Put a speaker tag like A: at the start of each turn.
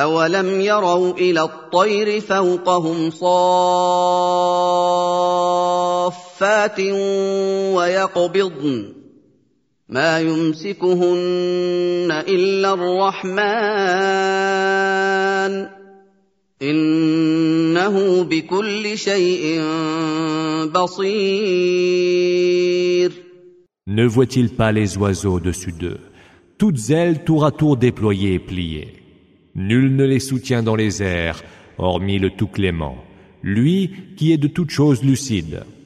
A: أَوَلَمْ يَرَوْا إِلَى الطَّيْرِ فَوْقَهُمْ صَافَّاتٍ وَيَقْبِضْنَ مَا يُمْسِكُهُنَّ إِلَّا الرَّحْمَنُ إِنَّهُ بِكُلِّ شَيْءٍ بَصِيرٌ.
B: Ne voit-il pas les oiseaux dessus d'eux, toutes ailes tour à tour déployées et pliées? Nul ne les soutient dans les airs, hormis le Tout-Clément, lui qui est de toutes choses lucide.